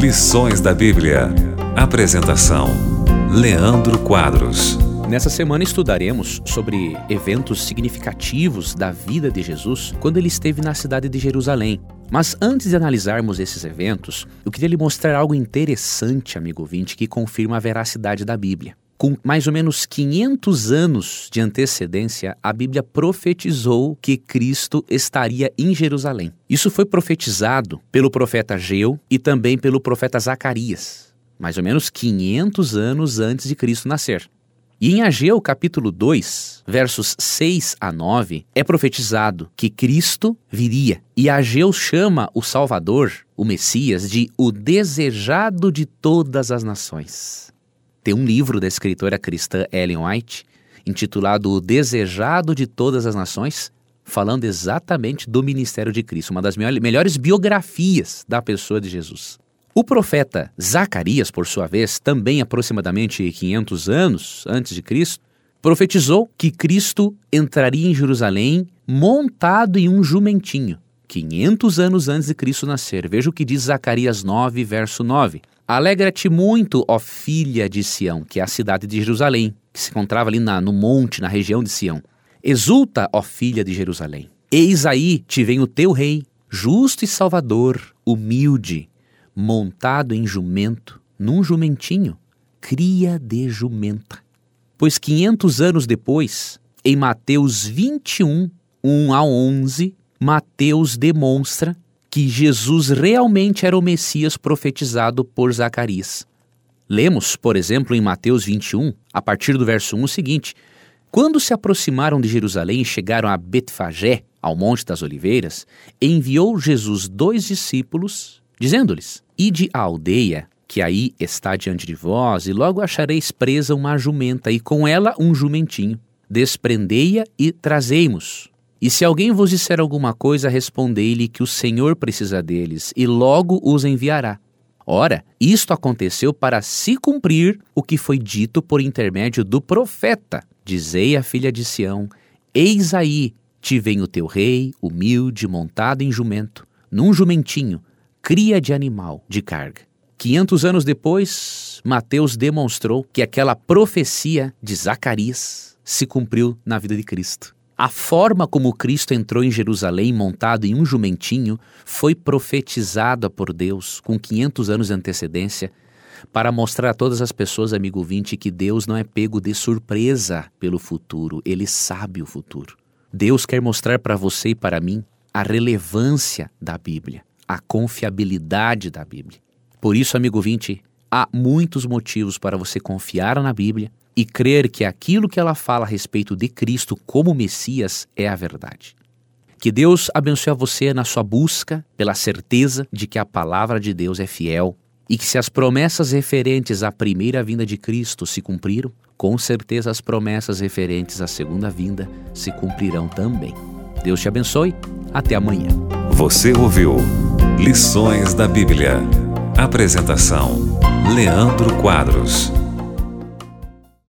Lições da Bíblia. Apresentação: Leandro Quadros. Nessa semana estudaremos sobre eventos significativos da vida de Jesus quando ele esteve na cidade de Jerusalém. Mas antes de analisarmos esses eventos, eu queria lhe mostrar algo interessante, amigo ouvinte, que confirma a veracidade da Bíblia. Com mais ou menos 500 anos de antecedência, a Bíblia profetizou que Cristo estaria em Jerusalém. Isso foi profetizado pelo profeta Ageu e também pelo profeta Zacarias, mais ou menos 500 anos antes de Cristo nascer. E em Ageu, capítulo 2, versos 6 a 9, é profetizado que Cristo viria. E Ageu chama o Salvador, o Messias, de o desejado de todas as nações. Tem um livro da escritora cristã Ellen White, intitulado O Desejado de Todas as Nações, falando exatamente do ministério de Cristo, uma das melhores biografias da pessoa de Jesus. O profeta Zacarias, por sua vez, também aproximadamente 500 anos antes de Cristo, profetizou que Cristo entraria em Jerusalém montado em um jumentinho, 500 anos antes de Cristo nascer. Veja o que diz Zacarias 9, verso 9. Alegra-te muito, ó filha de Sião, que é a cidade de Jerusalém, que se encontrava ali no monte, na região de Sião. Exulta, ó filha de Jerusalém. Eis aí te vem o teu rei, justo e salvador, humilde, montado em jumento, num jumentinho, cria de jumenta. Pois 500 anos depois, em Mateus 21, 1 a 11, Mateus demonstra que Jesus realmente era o Messias profetizado por Zacarias. Lemos, por exemplo, em Mateus 21, a partir do verso 1, o seguinte: quando se aproximaram de Jerusalém e chegaram a Betfagé, ao Monte das Oliveiras, enviou Jesus 2 discípulos, dizendo-lhes: ide à aldeia, que aí está diante de vós, e logo achareis presa uma jumenta, e com ela um jumentinho. Desprendei-a e trazei-mos. E se alguém vos disser alguma coisa, respondei-lhe que o Senhor precisa deles, e logo os enviará. Ora, isto aconteceu para se cumprir o que foi dito por intermédio do profeta. Dizei à filha de Sião: eis aí te vem o teu rei, humilde, montado em jumento, num jumentinho, cria de animal de carga. 500 anos depois, Mateus demonstrou que aquela profecia de Zacarias se cumpriu na vida de Cristo. A forma como Cristo entrou em Jerusalém montado em um jumentinho foi profetizada por Deus com 500 anos de antecedência para mostrar a todas as pessoas, amigo ouvinte, que Deus não é pego de surpresa pelo futuro, Ele sabe o futuro. Deus quer mostrar para você e para mim a relevância da Bíblia, a confiabilidade da Bíblia. Por isso, amigo ouvinte, há muitos motivos para você confiar na Bíblia e crer que aquilo que ela fala a respeito de Cristo como Messias é a verdade. Que Deus abençoe a você na sua busca pela certeza de que a palavra de Deus é fiel e que se as promessas referentes à primeira vinda de Cristo se cumpriram, com certeza as promessas referentes à segunda vinda se cumprirão também. Deus te abençoe. Até amanhã. Você ouviu Lições da Bíblia. Apresentação: Leandro Quadros.